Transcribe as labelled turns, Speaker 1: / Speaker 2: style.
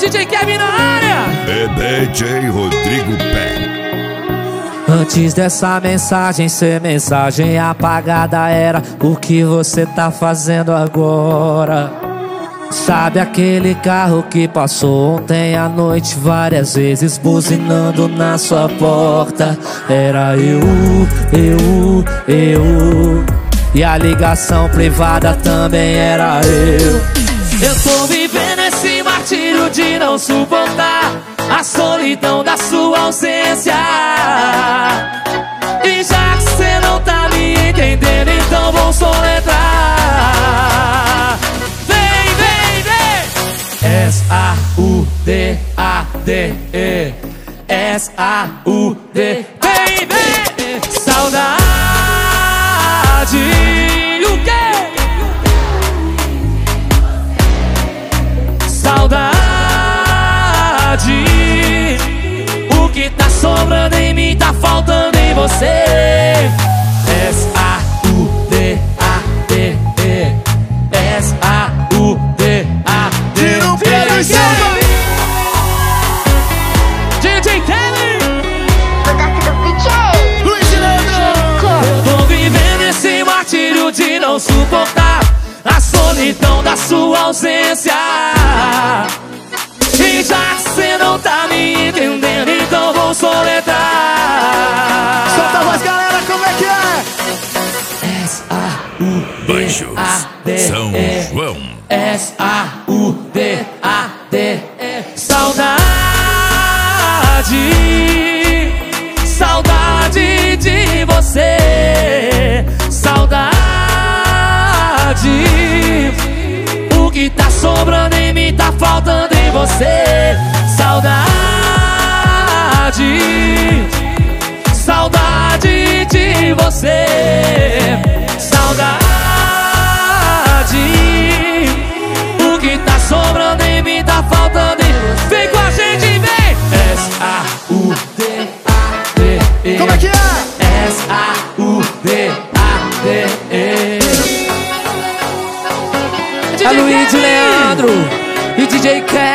Speaker 1: DJ Kevin na área.
Speaker 2: É DJ Rodrigo Pé.
Speaker 1: Antes dessa mensagem ser mensagem apagada, era o que você tá fazendo agora. Sabe aquele carro que passou ontem à noite várias vezes buzinando na sua porta? Era eu. E a ligação privada também era eu. Eu tô vivendo esse martírio de não suportar a solidão da sua ausência. E já que cê não tá me entendendo, então vou soletrar. Vem, vem, vem! S-A-U-D-A-D-E, S-A-U-D. Vem, vem! Saudade. O quê? Saudade. O que tá sobrando em mim tá faltando em você. S-A-U-D-A-D-E, S-A-U-D-A-D-E.
Speaker 2: E não pega esse
Speaker 1: DJ Kelly.
Speaker 2: Luiz Leandro.
Speaker 1: Eu tô vivendo esse martírio de não suportar a solidão da sua ausência. E já que cê não tá me entendendo, então vou soletrar.
Speaker 2: Solta a voz, galera, como é que é?
Speaker 1: S-A-U-D-A-D-E,
Speaker 2: São João.
Speaker 1: S-A-U-D-A-D-E. Saudade, saudade de você. Saudade. O que tá sobrando em mim tá faltando em você. Saudade, saudade de você. Saudade. O que tá sobrando em mim tá faltando em você. Vem com a gente, vem! S-A-U-D-A-D-E.
Speaker 2: Como é que é?
Speaker 1: S-A-U-D-A-D-E. É Luiz Leandro e DJ Kelly.